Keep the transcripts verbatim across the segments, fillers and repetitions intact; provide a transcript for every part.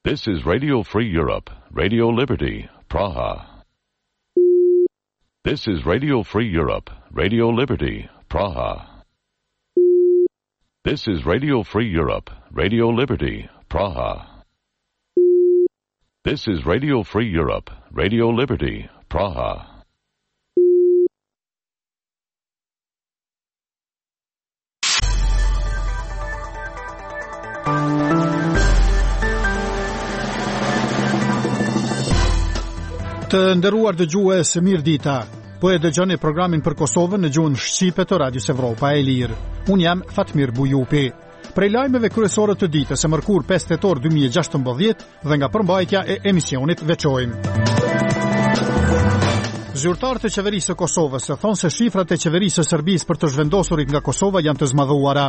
This is Radio Free Europe, Radio Liberty, Praha. This is Radio Free Europe, Radio Liberty, Praha. This is Radio Free Europe, Radio Liberty, Praha. This is Radio Free Europe, Radio Liberty, Praha. Të nderuar dëgjues, mirë dita. Po e dëgjoni programin për Kosovën në gjuhën shqipe të Radios Evropa e Lirë. Unë jam Fatmir Bujupi. Prej lajmeve kryesore të ditës e mërkur pesë tetor dy mijë e gjashtëmbëdhjetë dhe nga përmbajtja e emisionit veçojmë. Zyrtarët e qeverisë së Kosovës thonë se shifrat e qeverisë së Serbisë për të zhvendosurit nga Kosova janë të zmadhuara.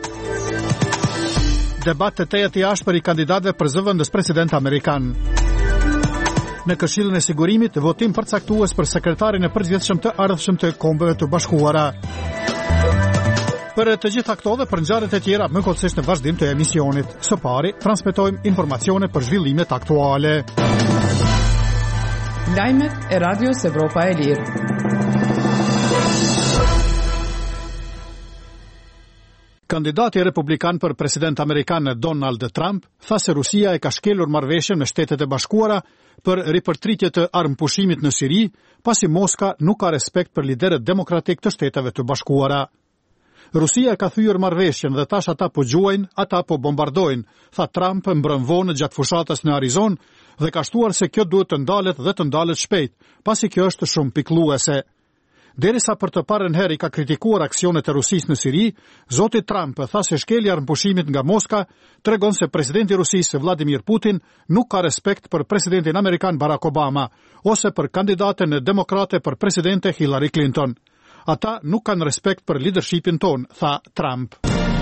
Debat të tejet i ashpër i kandidatëve për zëvendës president amerikan. Në Këshillin e Sigurimit, votim përcaktues për sekretarin e përgjithshëm të ardhshëm të Kombeve të Bashkuara. Për të gjitha këto dhe për ngjarjet e tjera, më kollësisht në vazhdim të emisionit. Së pari, transmetojmë informacione për zhvillimet aktuale. Lajmet e Radios Evropa e Lirë. Kandidati republikan për president amerikan Donald Trump tha se Rusia e ka shkelur marrëveshjen me Shtetet e Bashkuara për ripërtritje të armëpushimit në Siri, pasi Moska nuk ka respekt për liderët demokratik të Shteteve të Bashkuara. Rusia ka thyer marrëveshjen dhe tash ata po gjuajnë, ata po bombardojnë, tha Trump mbrëm vonë gjatë fushatës në Arizon dhe ka shtuar se kjo duhet të ndalet dhe të ndalet shpejt, pasi kjo është shumë pikëlluese. Derisa për të parën herë i ka kritikuar aksionet e Rusisë në Siri, zoti Trump tha se shkelja e armëpushimit nga Moska tregon se presidenti i Rusisë Vladimir Putin nuk ka respekt për presidentin amerikan Barack Obama ose për kandidaten demokrate për presidente Hillary Clinton. Ata nuk kanë respekt për leadershipin ton, tha Trump.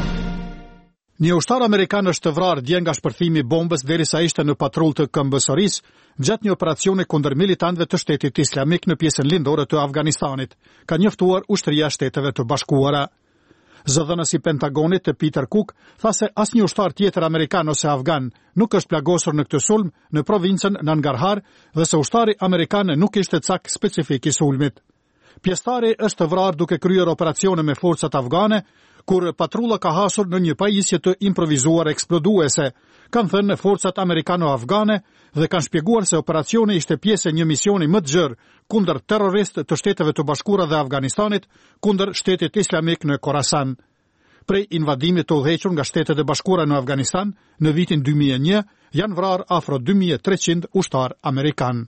Një ushtar amerikan është vrarë dje nga shpërthimi i bombës derisa ishte në patrull të K M B S-së gjatë një operacioni kundër militantëve të Shtetit Islamik në pjesën lindore të Afganistanit, ka njoftuar ushtria e Shteteve të Bashkuara. Zëdhënësi i Pentagonit Peter Cook tha se asnjë ushtar tjetër amerikan ose afgan nuk është plagosur në këtë sulm në provincën Nangarhar dhe se ushtari amerikan nuk ishte cak specifik i sulmit. Pjesëtari është vrarë duke kryer operacione me forcat afgane, kur patrulla ka hasur në një pajisje të improvisuar eksploduese, kanë thënë forcat amerikano-afgane dhe kanë shpjeguar se operacioni ishte pjesë e një misioni më të gjerë kundër terroristë të Shteteve të Bashkuara dhe Afganistanit kundër Shtetit Islamik në Khorasan. Prej invadimit të udhëhequr nga Shtetet e Bashkuara në Afganistan në vitin dy mijë e një, janë vrarë afro dy mijë e treqind ushtar amerikan.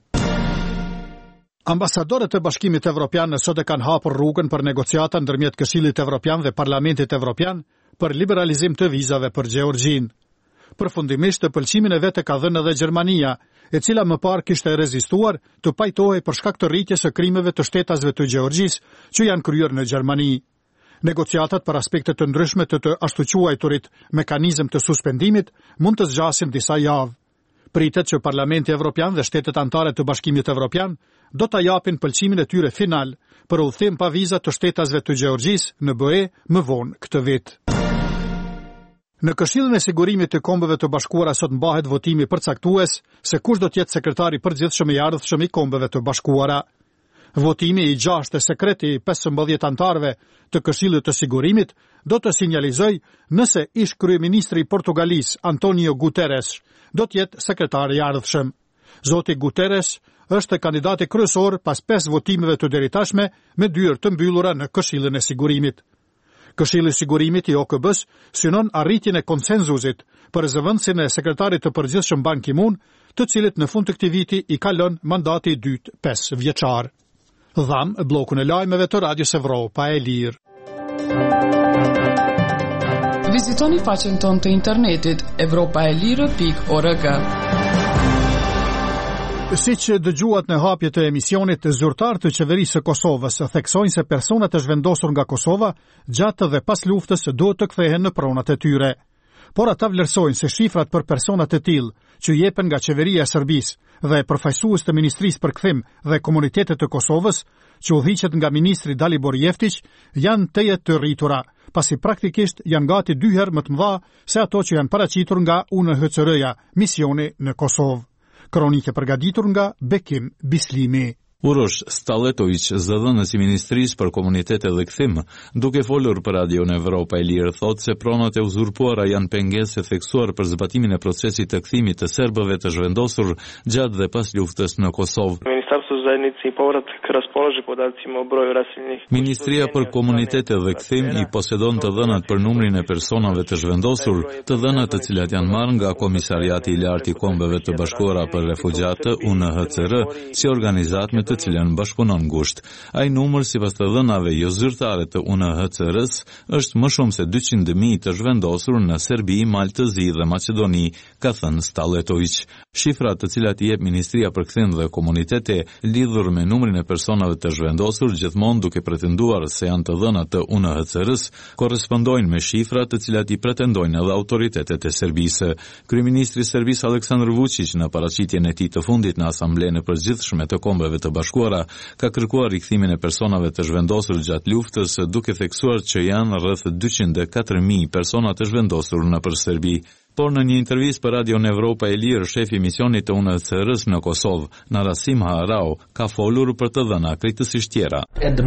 Ambasadorët e Bashkimit Evropian sot e kanë hapur rrugën për negociata ndërmjet Këshillit Evropian dhe Parlamentit Evropian për liberalizim të vizave për Gjeorgjinë. Përfundimisht të pëlqimin e vet e ka dhënë edhe Gjermania, e cila më parë kishte rezistuar të pajtohej për shkak të rritjes së krimeve të shtetasve të Gjeorgjisë që janë kryer në Gjermani. Negociatat për aspekte të ndryshme të të ashtu quajturit mekanizëm të suspendimit mund të zgjasin disa javë. Pritet që Parlamenti Evropian dhe shtetet anëtare të Bashkimit Evropian do ta japin pëlqimin e tyre final për udhëtim pa viza të shtetasve të Gjeorgjisë në B E më vonë këtë vit. Në Këshillin e Sigurimit të Kombeve të Bashkuara sot mbahet votimi përcaktues se kush do të jetë sekretari përgjithshëm i ardhshëm i Kombeve të Bashkuara. Votimi i gjashtë e sekret i pesëmbëdhjetë anëtarëve të Këshillit të Sigurimit do të sinjalizojë nëse ish kryeministri i Portugalisë Antonio Guterres do të jetë sekretari i ardhshëm. Zoti Guterres është kandidati kryesor pas pesë votimeve të deritashme me dyert të mbyllura në Këshillin e Sigurimit. Këshilli i Sigurimit i O K B-s synon arritjen e konsenzusit për zëvendësin e sekretarit të përgjithshëm Ban Ki-moon, të cilit në fund të këtij viti i kalon mandati i dytë pesë vjeçar. Dham bllokun e lajmeve të Radios Evropa e Lirë. Vizitoni faqen tonë të internetit evropaelire pikë org. Si që dëgjuat në hapje të emisionit, zyrtarët të qeverisë së Kosovës theksojnë se personat e zhvendosur nga Kosova gjatë dhe pas luftës duhet të kthehen në pronat e tyre. Por ata vlerësojnë se shifrat për personat e tillë që jepen nga qeveria e Serbisë dhe përfaqësues të Ministrisë për Kthim dhe Komunitetet të Kosovës, që udhëhiqet nga ministri Dalibor Jeftić, janë teje të rritura, pasi praktikisht janë gati dy herë më të mëdha se ato që janë paraqitur nga U N H C R-ja, misioni në Kosovë. Kronike përgatitur nga Bekim Bislimi. Urosh Staletović, zëdhënës i Ministrisë për Komunitete dhe Kthim, duke folur për Radion Evropa e Lirë, thotë se pronat e uzurpuara janë pengesë theksuar për zbatimin e procesit të kthimit të serbëve të zhvendosur gjatë dhe pas luftës në Kosovë. Ministria për Komunitete dhe Kthim i posedon të dhënat për numrin e personave të zhvendosur, të dhënat të cilat janë marrë nga Komisariati i Lartë i Kombeve të Bashkuara për Refugjatë U N H C R si organizat me të cilën bashkëpunon ngushtë. Ai numër sipas të dhënave jo zyrtare të U N H C R-s është më shumë se dyqind mijë të zhvendosur në Serbi, Maltëzi dhe Maqedoni, ka thënë Staletović. Shifrat të cilat i jep Ministria për Kthim dhe Komunitete lidhur me numrin e personave të zhvendosur, gjithmonë duke pretenduar se janë të dhëna të U N H C R-s, korrespondojnë me shifrat të cilat i pretendojnë edhe autoritetet e Serbisë. Kryeministri i Serbisë Aleksandar Vučić në paraqitjen e tij të fundit në Asamblenë e Përgjithshme të Kombeve të Bashkuara ka kërkuar rikthimin e personave të zhvendosur gjatë luftës, duke theksuar që janë rreth dyqind e katër mijë persona të zhvendosur nëpër Serbi. Por në një intervistë për Radion Evropa e Lirë, shefi misionit të U N H C R-s në Kosovë, Narasim Harau, ka folur për të dhëna krejtësisht tjera.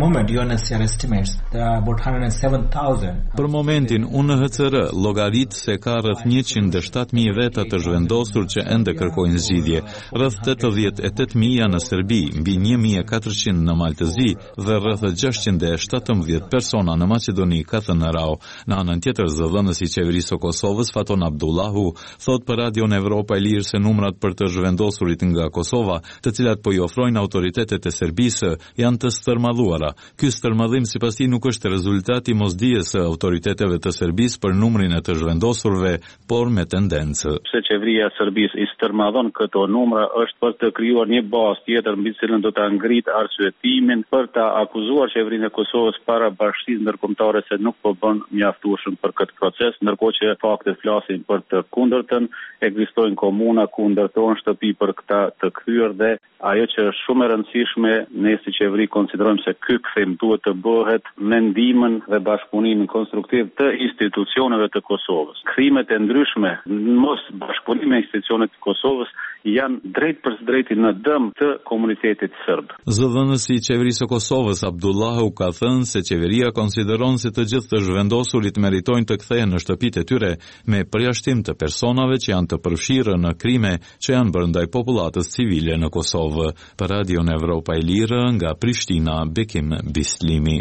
Për momentin, U N H C R llogarit se ka rreth njëqind e shtatë mijë veta të zhvendosur që ende kërkojnë zgjidhje. Rreth tetëdhjetë e tetë mijë në Serbi, mbi një mijë e katërqind në Maltëzi dhe rreth gjashtëqind e shtatëmbëdhjetë persona në Maqedoni, ka thënë Harau. Në anën tjetër, zëdhënësi i qeverisë së Kosovës, Faton Abdullah thot për Radion Evropa e Lirë se numrat për të zhvendosurit nga Kosova, të cilat po i ofrojnë autoritetet e Serbisë, janë të stërmadhuara. Ky stërmadhim sipas tij nuk është rezultati mosdijes së autoriteteve të Serbisë për numrin e të zhvendosurve, por me tendencë. Pse qeveria e Serbisë i stërmadhon këto numra është për të krijuar një bazë tjetër mbi cilën do ta ngrit arsyetimin për ta akuzuar qeverinë e Kosovës para bashkisë ndërkombëtare se nuk po bën mjaftueshëm për këtë proces, ndërkohë që faktet flasin për të kundërtën, ekzistojnë komuna ku ndërtohen shtëpi për këta të kthyer dhe ajo që është shumë e rëndësishme, ne si qeveri konsiderojmë se ky kthim duhet të bëhet me ndihmën dhe bashkëpunimin konstruktiv të institucioneve të Kosovës. Kthimet e ndryshme, mos bashkëpunimi me institucionet të Kosovës janë drejt për drejtin në dëm të komunitetit serb. Zëdhënësi i qeverisë së Kosovës Abdullahu ka thënë se qeveria konsideron se të gjithë të zhvendosurit meritojnë të kthehen në shtëpitë e tyre me përjashtim të personave që janë të përfshirë në krime që janë bërë ndaj popullatës civile në Kosovë. Për Radion Evropa e Lirë nga Prishtina, Bekim Bislimi.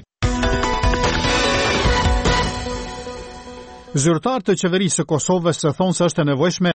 Zyrtarët e qeverisë së Kosovës thonë se është e nevojshme